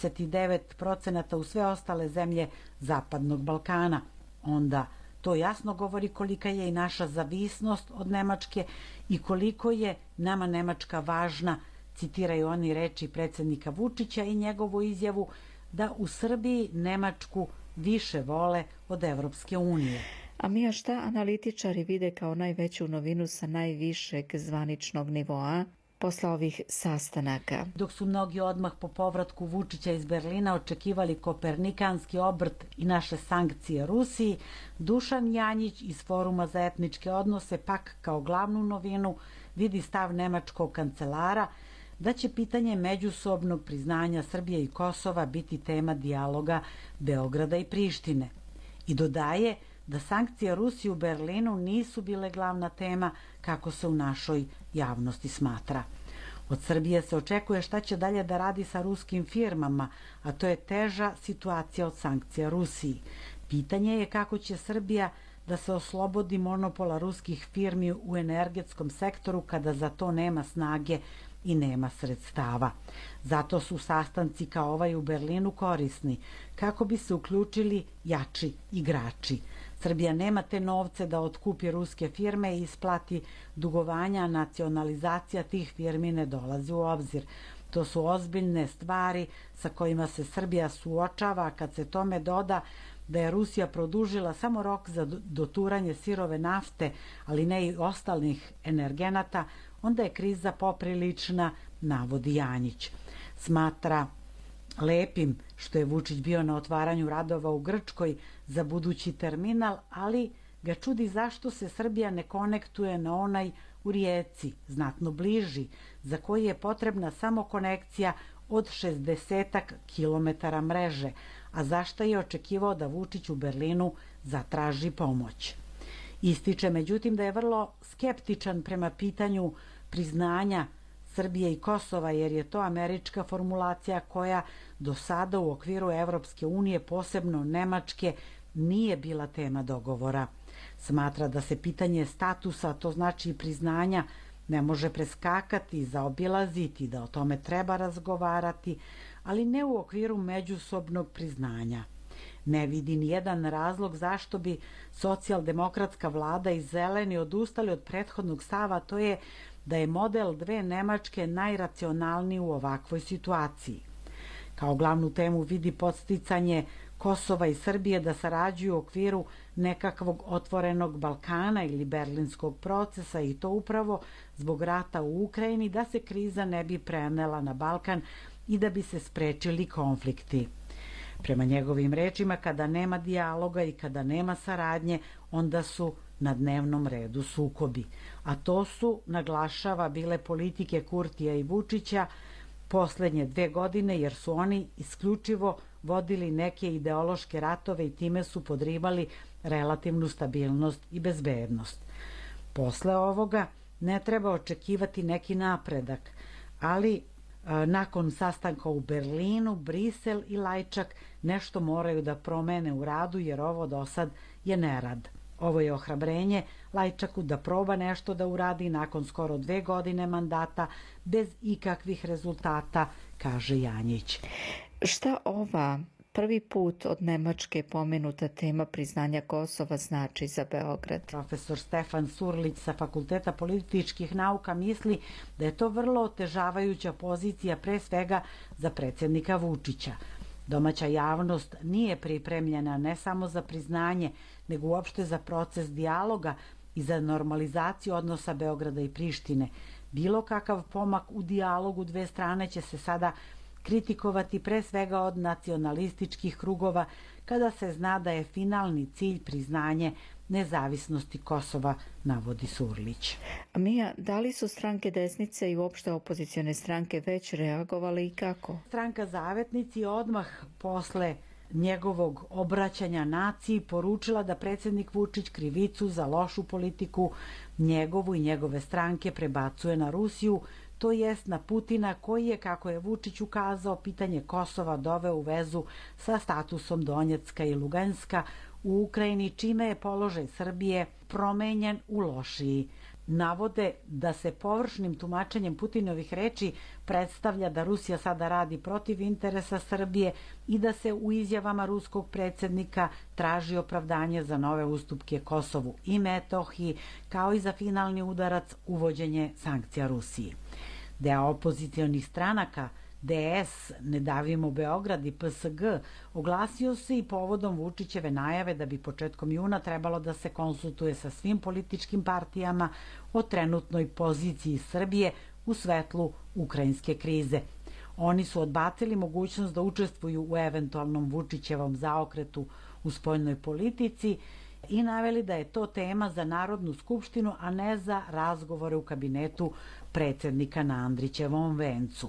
K: 39% u sve ostale zemlje Zapadnog Balkana. Onda to jasno govori kolika je i naša zavisnost od Nemačke i koliko je nama Nemačka važna, citiraju oni reči predsjednika Vučića i njegovu izjavu da u Srbiji Nemačku više vole od Evropske unije.
J: A Mija, šta analitičari vide kao najveću novinu sa najvišeg zvaničnog nivoa posle ovih sastanaka?
K: Dok su mnogi odmah po povratku Vučića iz Berlina očekivali kopernikanski obrt i naše sankcije Rusiji, Dušan Janjić iz Foruma za etničke odnose pak kao glavnu novinu vidi stav nemačkog kancelara da će pitanje međusobnog priznanja Srbije i Kosova biti tema dijaloga Beograda i Prištine. I dodaje da sankcije Rusije u Berlinu nisu bile glavna tema kako se u našoj javnosti smatra. Od Srbije se očekuje šta će dalje da radi sa ruskim firmama, a to je teža situacija od sankcija Rusiji. Pitanje je kako će Srbija da se oslobodi monopola ruskih firmi u energetskom sektoru kada za to nema snage i nema sredstava. Zato su sastanci kao ovaj u Berlinu korisni, kako bi se uključili jači igrači. Srbija nema te novce da otkupi ruske firme i isplati dugovanja, a nacionalizacija tih firmi ne dolazi u obzir. To su ozbiljne stvari sa kojima se Srbija suočava, a kad se tome doda da je Rusija produžila samo rok za doturanje sirove nafte, ali ne i ostalih energenata, onda je kriza poprilična, navodi Janjić. Smatra lepim što je Vučić bio na otvaranju radova u Grčkoj za budući terminal, ali ga čudi zašto se Srbija ne konektuje na onaj u Rijeci, znatno bliži, za koji je potrebna samo konekcija od 60 kilometara mreže, a zašto je očekivao da Vučić u Berlinu zatraži pomoć. Ističe međutim da je vrlo skeptičan prema pitanju priznanja Srbije i Kosova, jer je to američka formulacija koja do sada u okviru Evropske unije, posebno Nemačke, nije bila tema dogovora. Smatra da se pitanje statusa, to znači priznanja, ne može preskakati, zaobilaziti, da o tome treba razgovarati, ali ne u okviru međusobnog priznanja. Ne vidi ni jedan razlog zašto bi socijaldemokratska vlada i zeleni odustali od prethodnog stava, to je da je model dve Nemačke najracionalniji u ovakvoj situaciji. Kao glavnu temu vidi podsticanje Kosova i Srbije da sarađuju u okviru nekakvog otvorenog Balkana ili berlinskog procesa, i to upravo zbog rata u Ukrajini, da se kriza ne bi prenela na Balkan i da bi se sprečili konflikti. Prema njegovim rečima, kada nema dijaloga i kada nema saradnje, onda su na dnevnom redu sukobi. A to su, naglašava, bile politike Kurtija i Vučića poslednje 2 godine, jer su oni isključivo vodili neke ideološke ratove i time su podrivali relativnu stabilnost i bezbednost. Posle ovoga ne treba očekivati neki napredak, ali nakon sastanka u Berlinu, Brisel i Lajčak nešto moraju da promene u radu, jer ovo do sad je nerad. Ovo je ohrabrenje Lajčaku da proba nešto da uradi nakon skoro 2 godine mandata bez ikakvih rezultata, kaže Janjić.
J: Šta ova prvi put od Nemačke pomenuta tema priznanja Kosova znači za Beograd?
K: Profesor Stefan Surlić sa Fakulteta političkih nauka misli da je to vrlo otežavajuća pozicija, pre svega za predsjednika Vučića. Domaća javnost nije pripremljena ne samo za priznanje, nego uopšte za proces dijaloga i za normalizaciju odnosa Beograda i Prištine. Bilo kakav pomak u dijalogu dve strane će se sada kritikovati pre svega od nacionalističkih krugova, kada se zna da je finalni cilj priznanje nezavisnosti Kosova, navodi Surlić.
J: Mija, da li su stranke desnice i uopšte opozicione stranke već reagovali i kako?
K: Stranka Zavetnici odmah posle njegovog obraćanja naciji poručila da predsjednik Vučić krivicu za lošu politiku njegovu i njegove stranke prebacuje na Rusiju, to jest na Putina koji je, kako je Vučić ukazao, pitanje Kosova doveo u vezu sa statusom Donjecka i Luganska u Ukrajini, čime je položaj Srbije promenjen u lošiji. Navode da se površnim tumačenjem Putinovih reči predstavlja da Rusija sada radi protiv interesa Srbije i da se u izjavama ruskog predsjednika traži opravdanje za nove ustupke Kosovu i Metohiji, kao i za finalni udarac uvođenje sankcija Rusiji. Deo opozicionih stranaka DS, Ne davimo Beograd i PSG oglasio se i povodom Vučićeve najave da bi početkom juna trebalo da se konsultuje sa svim političkim partijama o trenutnoj poziciji Srbije u svetlu ukrajinske krize. Oni su odbacili mogućnost da učestvuju u eventualnom Vučićevom zaokretu u spoljnoj politici i naveli da je to tema za Narodnu skupštinu, a ne za razgovore u kabinetu predsjednika na Andrićevom vencu.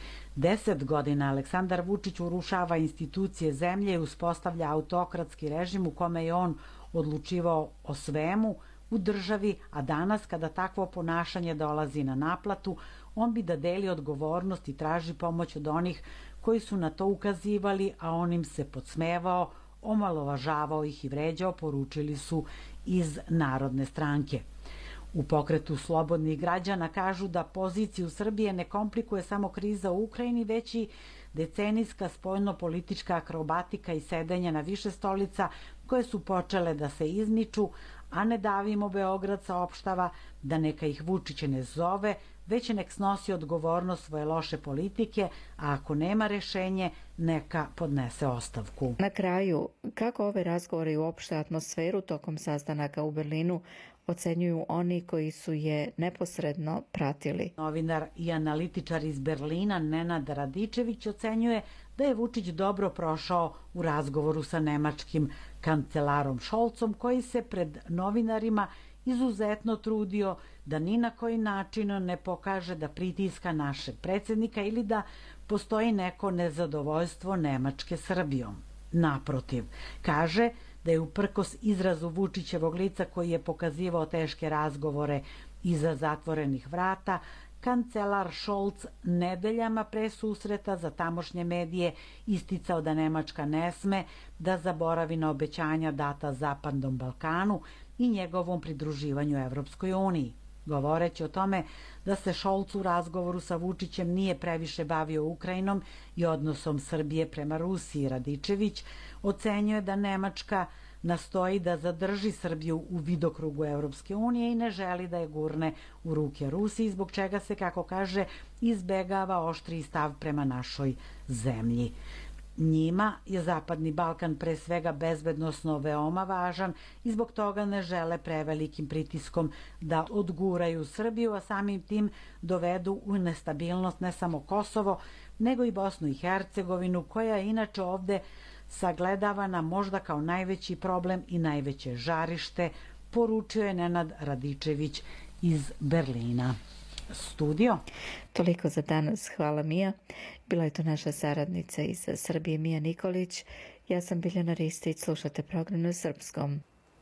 K: 10 godina Aleksandar Vučić urušava institucije zemlje i uspostavlja autokratski režim u kome je on odlučivao o svemu u državi, a danas kada takvo ponašanje dolazi na naplatu, on bi da deli odgovornost i traži pomoć od onih koji su na to ukazivali, a on im se podsmevao, omalovažavao ih i vređao, poručili su iz Narodne stranke. U pokretu slobodnih građana kažu da poziciju Srbije ne komplikuje samo kriza u Ukrajini, već i decenijska spoljno-politička akrobatika i sedenja na više stolica koje su počele da se izmiču, a Ne davimo Beograd saopštava da neka ih Vučić ne zove, već nek snosi odgovornost svoje loše politike, a ako nema rešenje, neka podnese ostavku.
J: Na kraju, kako ove razgovore i uopšte atmosferu tokom sastanaka u Berlinu ocenjuju oni koji su je neposredno pratili?
K: Novinar i analitičar iz Berlina Nenad Radičević ocenjuje da je Vučić dobro prošao u razgovoru sa nemačkim kancelarom Scholzom, koji se pred novinarima izuzetno trudio da ni na koji način ne pokaže da pritiska našeg predsjednika ili da postoji neko nezadovoljstvo Nemačke Srbijom. Naprotiv, kaže da je uprkos izrazu Vučićevog lica koji je pokazivao teške razgovore iza zatvorenih vrata, kancelar Scholz nedeljama pre susreta za tamošnje medije isticao da Nemačka ne sme da zaboravi na obećanja data Zapadnom Balkanu i njegovom pridruživanju Evropskoj uniji. Govoreći o tome da se Scholz u razgovoru sa Vučićem nije previše bavio Ukrajinom i odnosom Srbije prema Rusiji, Radičević ocenjuje da Nemačka nastoji da zadrži Srbiju u vidokrugu Evropske unije i ne želi da je gurne u ruke Rusiji, zbog čega se, kako kaže, izbegava oštriji stav prema našoj zemlji. Njima je Zapadni Balkan pre svega bezbednosno veoma važan i zbog toga ne žele prevelikim pritiskom da odguraju Srbiju, a samim tim dovedu u nestabilnost ne samo Kosovo, nego i Bosnu i Hercegovinu, koja je inače ovde sagledavana možda kao najveći problem i najveće žarište, poručio je Nenad Radičević iz Berlina. Studio.
J: Toliko za danas. Hvala, Mija. Bila je to naša saradnica iz Srbije, Mija Nikolić. Ja sam Biljana Ristić. Slušate program na srpskom.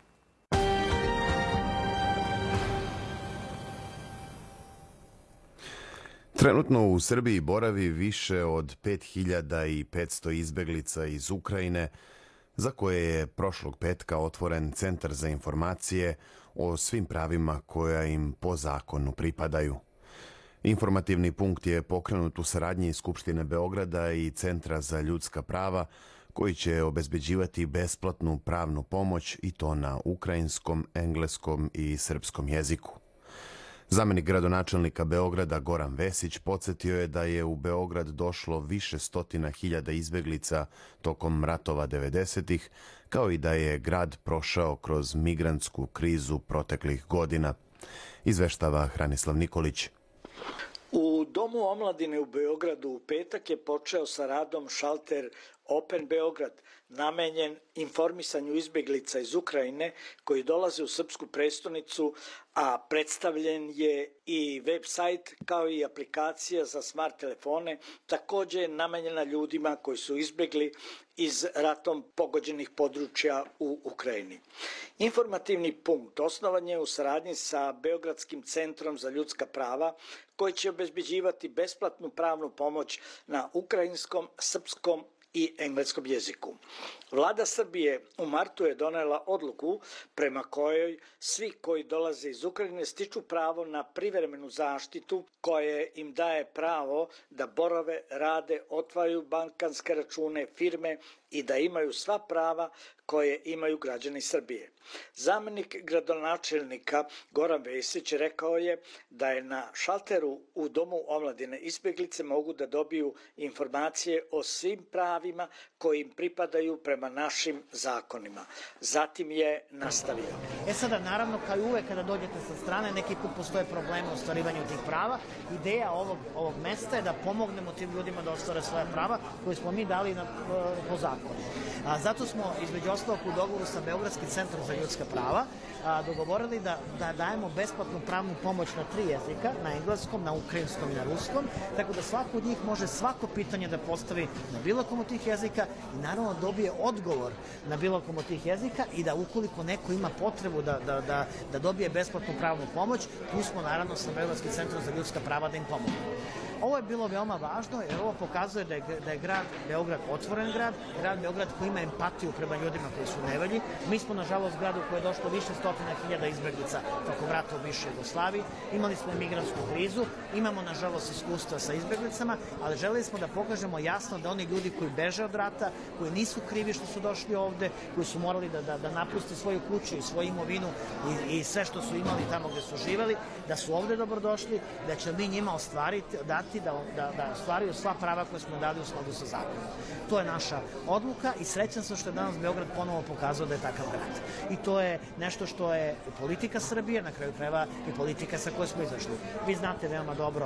C: Trenutno u Srbiji boravi više od 5500 izbeglica iz Ukrajine, za koje je prošlog petka otvoren Centar za informacije o svim pravima koja im po zakonu pripadaju. Informativni punkt je pokrenut u saradnji Skupštine Beograda i Centra za ljudska prava, koji će obezbeđivati besplatnu pravnu pomoć i to na ukrajinskom, engleskom i srpskom jeziku. Zamenik gradonačelnika Beograda Goran Vesić podsjetio je da je u Beograd došlo više stotina hiljada izbeglica tokom ratova 90-ih, kao i da je grad prošao kroz migrantsku krizu proteklih godina. Izveštava Hranislav Nikolić.
L: U Domu omladine u Beogradu u petak je počeo sa radom šalter Open Beograd, namenjen informisanju izbjeglica iz Ukrajine koji dolaze u srpsku prestonicu, a predstavljen je i web sajt kao i aplikacija za smart telefone, također je namenjena ljudima koji su izbjegli iz ratom pogođenih područja u Ukrajini. Informativni punkt osnovan je u saradnji sa Beogradskim centrom za ljudska prava koji će obezbeđivati besplatnu pravnu pomoć na ukrajinskom, srpskom i engleskom jeziku. Vlada Srbije u martu je donela odluku prema kojoj svi koji dolaze iz Ukrajine stiču pravo na privremenu zaštitu koje im daje pravo da borave, rade, otvaraju bankarske račune, firme i da imaju sva prava koje imaju građani Srbije. Zamenik gradonačelnika Goran Vesić rekao je da je na šalteru u Domu omladine izbjeglice mogu da dobiju informacije o svim pravima koji im pripadaju prema našim zakonima. Zatim je nastavio.
M: Sada, naravno, kao i uvek kada dođete sa strane, neki put postoje probleme u ostvarivanju tih prava. Ideja ovog mesta je da pomognemo tim ljudima da ostvare svoje prava koje smo mi dali po zakonu. Zato smo, između ostalog, u dogovoru sa Beogradskim centrom za ljudska prava dogovorili da dajemo besplatnu pravnu pomoć na 3 jezika, na engleskom, na ukrajinskom i na ruskom, tako da svako od njih može svako pitanje da postavi na bilo kom od tih jezika i naravno dobije odgovor na bilo kom od tih jezika i da ukoliko neko ima potrebu da dobije besplatnu pravnu pomoć, tu smo naravno sa Beogradskim centrom za ljudska prava da im pomognemo. Ovo je bilo veoma važno jer ovo pokazuje da je grad Beograd otvoren grad Beograd koji ima empatiju prema ljudima koji su u nevolji. Mi smo nažalost grad u koji je došlo više stotina hiljada izbjeglica tokom rata u bivšoj Jugoslaviji. Imali smo migrantsku krizu, imamo nažalost iskustva sa izbjeglicama, ali želeli smo da pokažemo jasno da oni ljudi koji beže od rata, koji nisu krivi što su došli ovde, koji su morali da napuste svoju kuću i svoju imovinu i sve što su imali tamo gde su živeli, da su ovde dobrodošli, da će mi njima dati da ostvaruju sva prava koje smo dali u skladu sa zakonom. To je naša odluka i srećan sam što je danas Beograd ponovo pokazao da je takav grad. I to je nešto što je politika Srbije, na kraju krajeva i politika sa kojoj smo izašli. Vi znate veoma dobro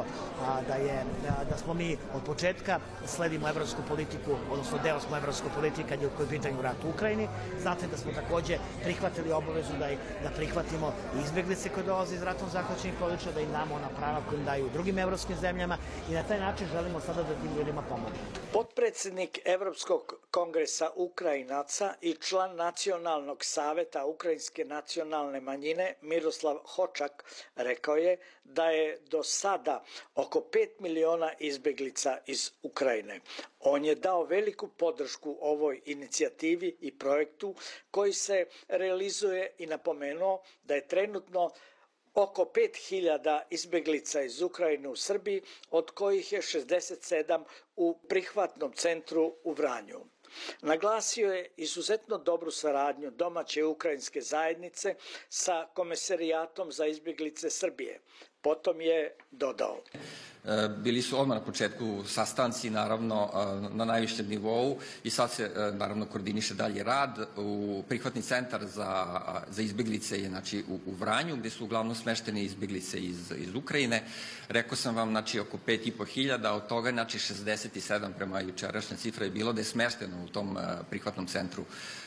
M: da smo mi od početka sledimo evropsku politiku, odnosno deo smo evropsku politiku kad je u pitanju rat u Ukrajini. Znate da smo takođe prihvatili obavezu da prihvatimo izbjeglice koje dolaze iz ratom zahvaćenih područja, da im damo ona prava koje im daju u drugim evropskim zemljama i na taj način želimo sada da tim ljudima pomoći.
L: Potpredsjednik Evropskog kongresa Ukrajinaca i član Nacionalnog saveta Ukrajinske nacionalne manjine Miroslav Hočak rekao je da je do sada oko 5 miliona izbjeglica iz Ukrajine. On je dao veliku podršku ovoj inicijativi i projektu koji se realizuje i napomenuo da je trenutno oko 5000 izbjeglica iz Ukrajine u Srbiji, od kojih je 67 u prihvatnom centru u Vranju. Naglasio je izuzetno dobru saradnju domaće ukrajinske zajednice sa Komesarijatom za izbjeglice Srbije. Potom je dodao.
N: Bili su odmah na početku sastanci, naravno, na najvišem nivou i sad se, naravno, koordiniše dalje rad. Prihvatni centar za izbjeglice je, znači, u Vranju, gde su uglavnom smeštene izbjeglice iz Ukrajine. Rekao sam vam, znači, oko 5.500, od toga, znači, 67 prema jučerašnja cifra je bilo da je smešteno u tom prihvatnom centru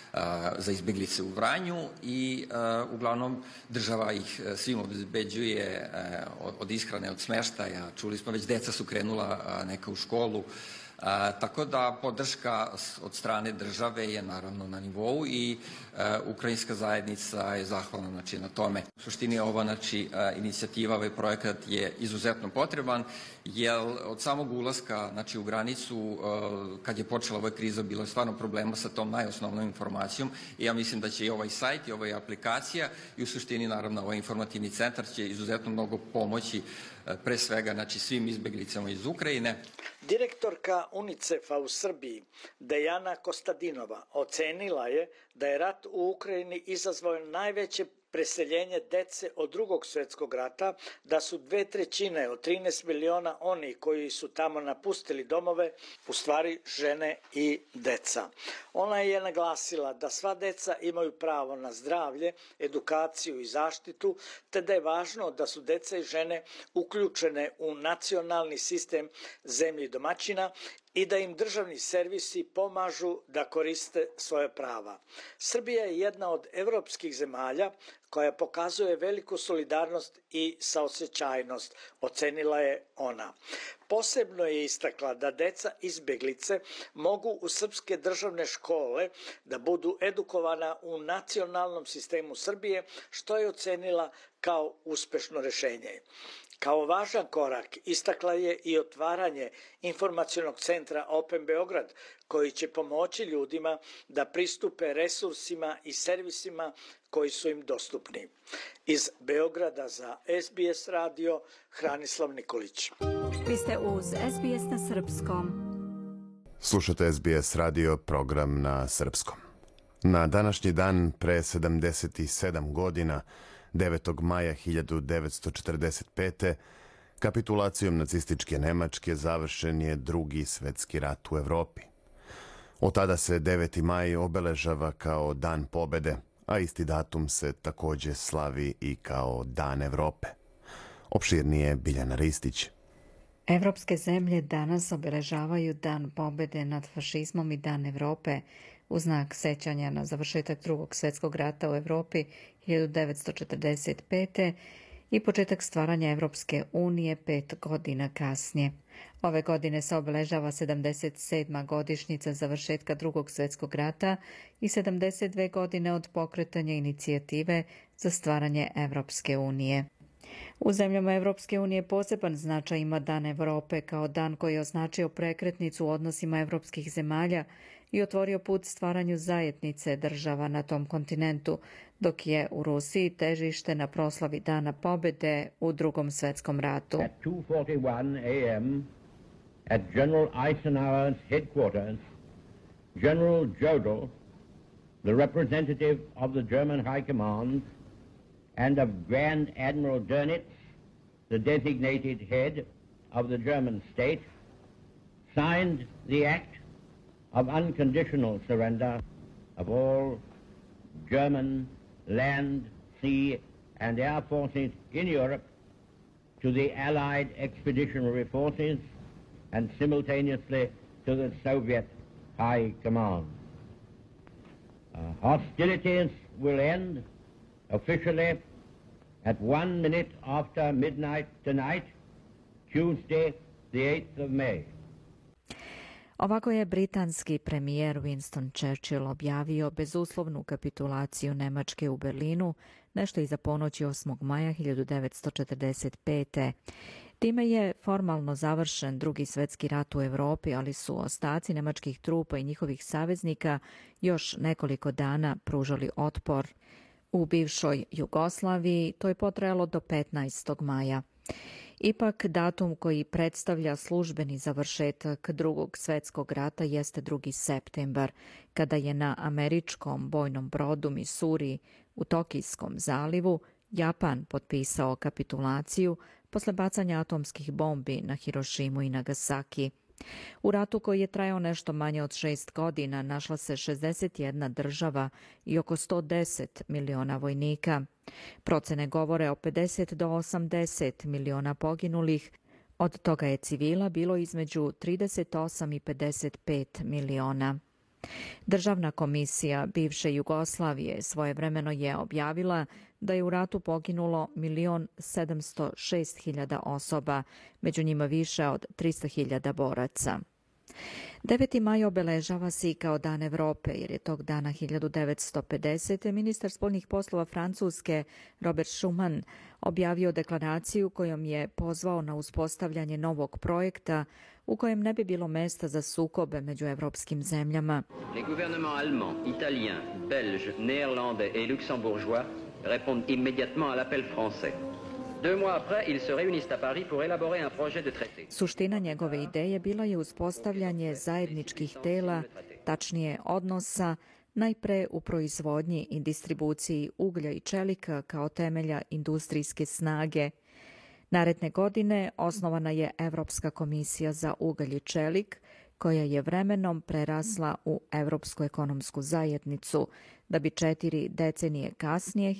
N: za izbjeglice u Vranju i uglavnom država ih svim obezbeđuje od ishrane, od smeštaja. Čuli smo već, deca su krenula neka u školu, tako da podrška od strane države je naravno na nivou i ukrajinska zajednica je zahvalna, znači, na tome. U suštini ova, znači, inicijativa, ovaj projekat je izuzetno potreban, jer od samog ulaska, znači, u granicu, kad je počela ova kriza, bilo je stvarno problema sa tom najosnovnom informacijom i ja mislim da će i ovaj sajt i ova aplikacija i u suštini, naravno, ovaj informativni centar će izuzetno mnogo pomoći, pre svega, znači, svim izbjeglicama iz Ukrajine.
L: Direktorka UNICEF-a u Srbiji, Dejana Kostadinova, ocenila je da je rat u Ukrajini izazvao najveće preseljenje dece od Drugog svjetskog rata, da su 2/3 od 13 miliona oni koji su tamo napustili domove, u stvari žene i deca. Ona je naglasila da sva deca imaju pravo na zdravlje, edukaciju i zaštitu, te da je važno da su deca i žene uključene u nacionalni sistem zemlji domaćina i da im državni servisi pomažu da koriste svoje prava. Srbija je jedna od evropskih zemalja koja pokazuje veliku solidarnost i saosećajnost, ocenila je ona. Posebno je istakla da deca izbeglice mogu u srpske državne škole da budu edukovana u nacionalnom sistemu Srbije, što je ocenila kao uspešno rešenje. Kao važan korak istakla je i otvaranje informacionog centra Open Beograd, koji će pomoći ljudima da pristupe resursima i servisima koji su im dostupni. Iz Beograda za SBS radio, Hranislav Nikolić.
A: Vi ste uz SBS na srpskom.
C: Slušate SBS radio, program na srpskom. Na današnji dan pre 77 godina, 9. maja 1945. kapitulacijom nacističke Nemačke završen je Drugi svetski rat u Evropi. Od tada se 9. maj obeležava kao Dan pobede, a isti datum se takođe slavi i kao Dan Evrope. Opširnije Biljana Ristić.
J: Evropske zemlje danas obeležavaju Dan pobede nad fašizmom i Dan Evrope u znak sećanja na završetak Drugog svetskog rata u Evropi 1945. i početak stvaranja Evropske unije 5 godina kasnije. Ove godine se obeležava 77. godišnjica završetka Drugog svetskog rata i 72 godine od pokretanja inicijative za stvaranje Evropske unije. U zemljama Evropske unije poseban značaj ima Dan Evrope kao dan koji je označio prekretnicu u odnosima evropskih zemalja i otvorio put stvaranju zajednice država na tom kontinentu, dok je u Rusiji težište na proslavi Dana pobede u Drugom svetskom ratu.
O: At 2:41 a.m. at General Eisenhower's headquarters, General Jodl, the representative of the German High Command, and of Grand Admiral Dönitz, the designated head of the German state, signed the act of unconditional surrender of all German land, sea, and air forces in Europe to the Allied expeditionary forces and simultaneously to the Soviet High Command. Hostilities will end officially at 1 minute after midnight tonight, Tuesday, the 8th of May.
J: Ovako je britanski premijer Winston Churchill objavio bezuslovnu kapitulaciju Nemačke u Berlinu, nešto iza ponoći 8. maja 1945. Time je formalno završen Drugi svetski rat u Evropi, ali su ostaci nemačkih trupa i njihovih saveznika još nekoliko dana pružali otpor. U bivšoj Jugoslaviji to je potrajalo do 15. maja. Ipak, datum koji predstavlja službeni završetak Drugog svetskog rata jeste 2. septembar, kada je na američkom bojnom brodu Missouri u Tokijskom zalivu Japan potpisao kapitulaciju posle bacanja atomskih bombi na Hirošimu i Nagasaki. U ratu koji je trajao nešto manje od 6 godina našla se 61 država i oko 110 miliona vojnika. Procene govore o 50 do 80 miliona poginulih, od toga je civila bilo između 38 i 55 miliona. Državna komisija bivše Jugoslavije svojevremeno je objavila da je u ratu poginulo 1.706.000 osoba, među njima više od 300.000 boraca. 9. maj obeležava se i kao Dan Evrope, jer je tog dana 1950. ministar spoljnih poslova Francuske Robert Schuman objavio deklaraciju kojom je pozvao na uspostavljanje novog projekta u kojem ne bi bilo mesta za sukobe među evropskim zemljama.
P: Les gouvernements allemand, italien, belge, néerlandais et luxembourgeois répondent immédiatement à l'appel français. 2 mois après, ils se réunissent à Paris pour élaborer un projet de traité.
J: Suština njegove ideje bila je uspostavljanje zajedničkih tela, tačnije odnosa, najpre u proizvodnji i distribuciji uglja i čelika kao temelja industrijske snage. Naredne godine osnovana je Evropska komisija za ugalj i čelik, koja je vremenom prerasla u Evropsku ekonomsku zajednicu, da bi 4 decenije kasnije,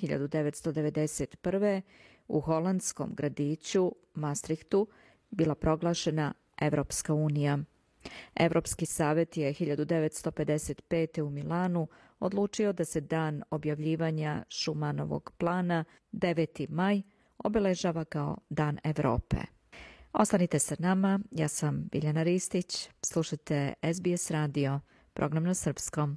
J: 1991. u holandskom gradiću Maastrichtu bila proglašena Evropska unija. Evropski savjet je 1955. u Milanu odlučio da se dan objavljivanja Schumanovog plana 9. maj obeležava kao Dan Evrope. Ostanite sa nama, ja sam Biljana Ristić, slušajte SBS radio, program na srpskom.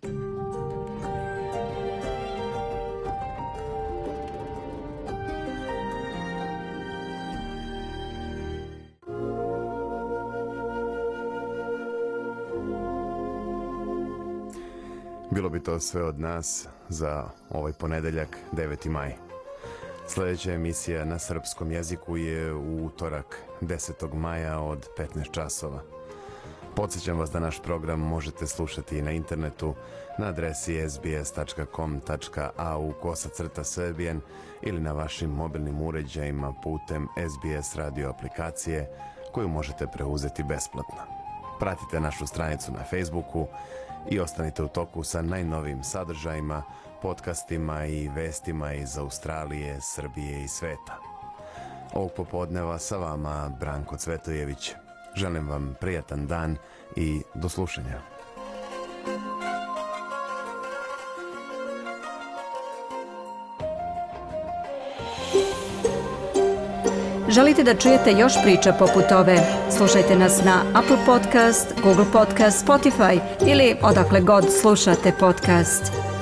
C: Bilo bi to sve od nas za ovaj ponedeljak, 9. maj. Sljedeća emisija na srpskom jeziku je u utorak, 10. maja od 15 časova. Podsjećam vas da naš program možete slušati i na internetu na adresi sbs.com.au/serbian ili na vašim mobilnim uređajima putem SBS radio aplikacije koju možete preuzeti besplatno. Pratite našu stranicu na Facebooku i ostanite u toku sa najnovijim sadržajima, podcastima i vestima iz Australije, Srbije i sveta. Ovog popodneva sa vama Branko Cvetojević. Želim vam prijatan dan i do slušanja.
A: Želite da čujete još priča poput ove? Slušajte nas na Apple Podcast, Google Podcast, Spotify ili odakle god slušate podcast.